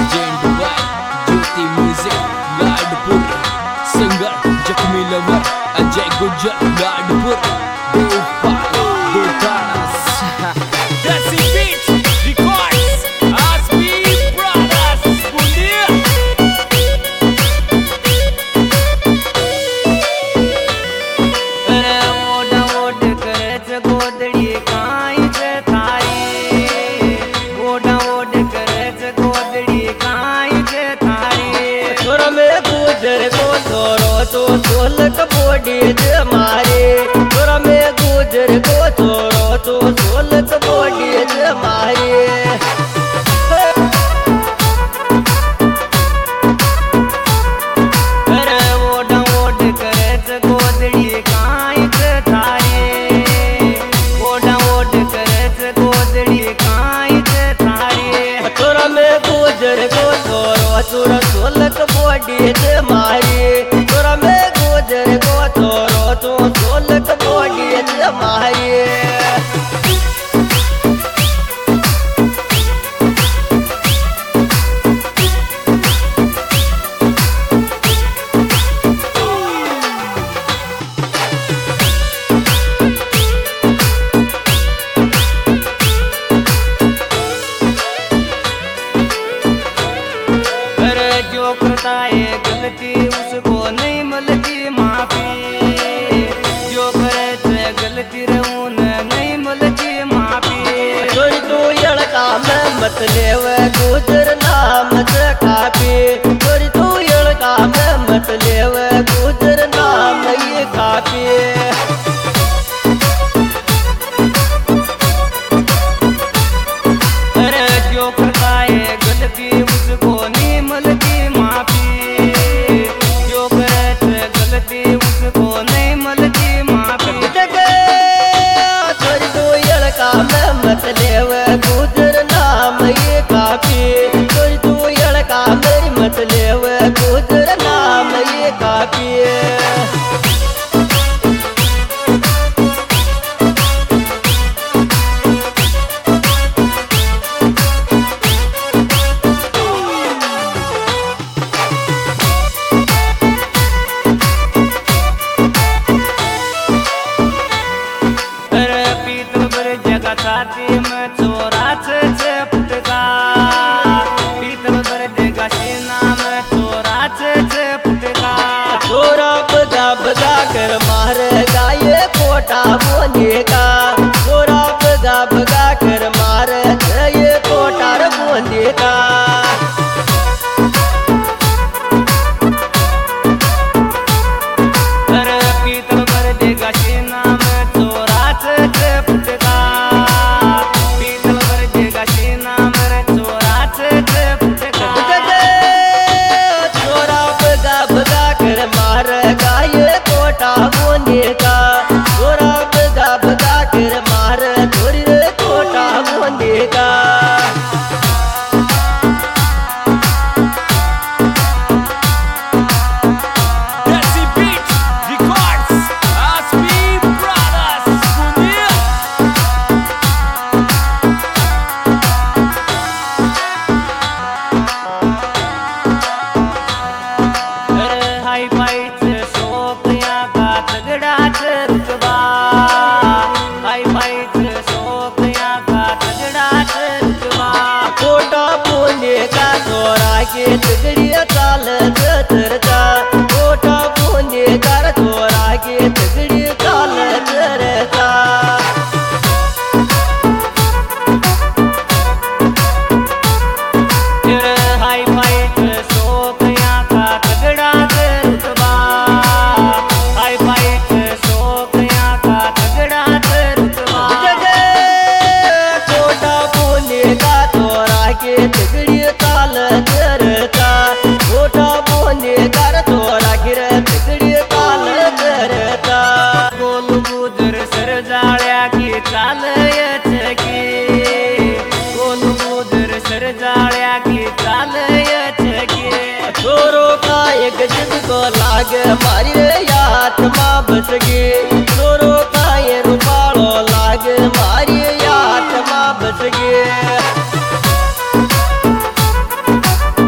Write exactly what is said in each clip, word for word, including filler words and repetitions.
Legend by Jyoti music Ladpur singer जख्मी lover Ajay Gujjar Ladpur Gopal गोटाना desi beat records आसमी ब्रदर्स बुंदिया अरे ओडा ओड करच गोदड़ी काई से थारी ओडा ओड करच गोदड़ी काई से थारी छोरा में गुजर को छोरो तो सोलक बोडी जे मारे छोरा में गुजर को छोरो तो सोलक बोडी जे मारे तोरा सोलक बोडी जे मारी तोरा में गुजर को तोरो तो सोलक बोडी जे मारी जो करता है गलती उसको नहीं मिलती माफी जो करे गलती रहूं नहीं मिलती माफी थोड़ी तू लड़का में मत लेवे गुजर नाम से काफी थोड़ी तू लड़का में मत लेवे गुजर नाम ये काफी अरे जो करता है गलती उसको नहीं मिलती मत लेवे गुजर नाम ये काफी कोई तू लड़का मेरी मत लेवे गुजर नाम ये काफी छाती में चोराच चपटका पीतल पर देगा सीना में चोराच चपटका चोरा बजा बजा कर मारेगा ये कोटा बोने का चोरा बजा बजा कर मारे ये कोटा बोने का पीतल पर देगा सीना में चोराच चपटका बोने का छोरा बगा बगा कर मार थोड़ी कोटा बोने का देसी बीट रिकॉर्ड्स आसमी ब्रदर्स बुंदिया अरे हाई फाई रुतबा हाई फाई सोपिया का तगड़ा रुतबा कोटा बोने का छोरा के तगड़ी चाल चरचा कोटा बोने का छोरा के तगड़ी चाल चरचा हाई फाई सोपिया का तगड़ा रुतबा हाई फाई के तगड़ी ताल करता छोटा बोने कर थोड़ा गिर तगड़ी ताल करता गोल गुजर सर जाड़िया की चाल की गोल गुजर सर जाड़िया की चाल की छोरों का एक जिद को लाग मारी आत्मा बस गई छोरों का ये रूपालो लाग मारी आत्मा बस गई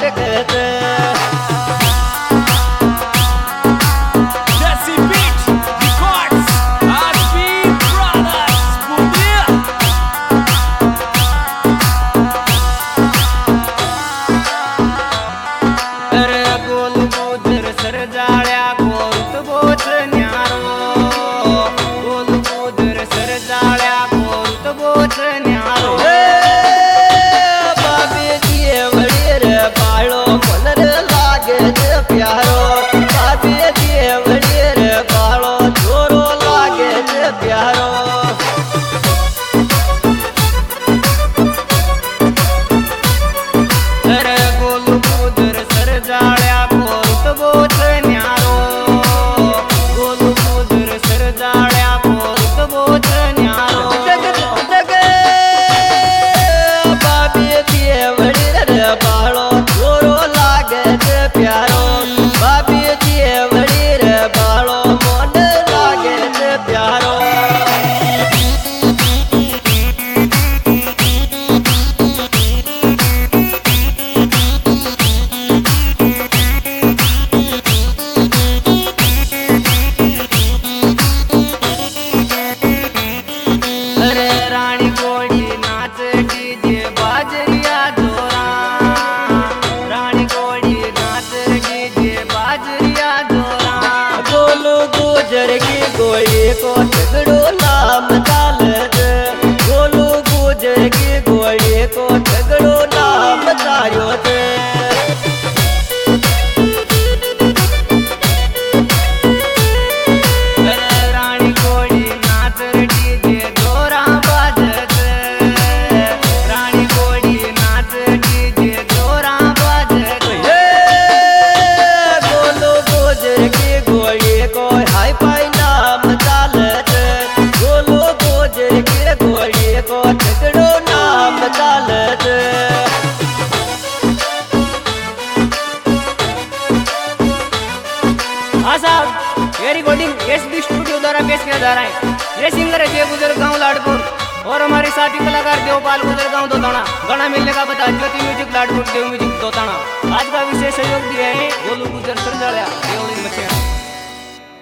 कहते Desi Beat Records, Aspi Brothers, Bundia. अरे गोल गुजर सर जाळ्या कोर्त बोच न्यारो गोल गुजर सर जाळ्या कोर्त बोच न्यारो बाबे दिए वडीर बाळो मलर लागे जे प्यारो बाबे दिए वडीर बाळो जोरो लागे जे प्यारो अरे गोल गुजर सर जाळ्या कोर्त बोच न्यारो गोल गुजर सर जाळ्या कोर्त बोच न्यारो जग जग बाबे दिए वडीर बाळो जोरो लागे जे प्यारो बाबे दिए वडीर बाळो मोंड लागे जे प्यारो अरे रानी घोड़ी नाच डीजे बाजरिया जोरा रानी घोड़ी नाच डीजे बाजरिया जोरा गोलू गुजर की गोली को झगड़ो नाम डाल दे गोलू गुजर की गोली को झगड़ो नाम डालो दे अरे रानी घोड़ी नाच डीजे जोरा बाजत रानी घोड़ी नाच डीजे जोरा बाजत गोलू गुजर की गोली को हाई फाई नाम डालत गोलू गुजर की गोली को झगड़ो नाम डालत हाँ साहब ये रिकॉर्डिंग एस बी स्टूडियो द्वारा पेश किया जा रहा है। ये सिंगर है जय गुजर गांव लाडपुर और हमारे साथी कलाकार देवपाल गुजर गांव दोताना। गाना मिलने का पता ज्योति म्यूजिक लाडपुर देव म्यूजिक दोताना। आज का विशेष सहयोग दिया है गोलू गुजर सरजाड़िया।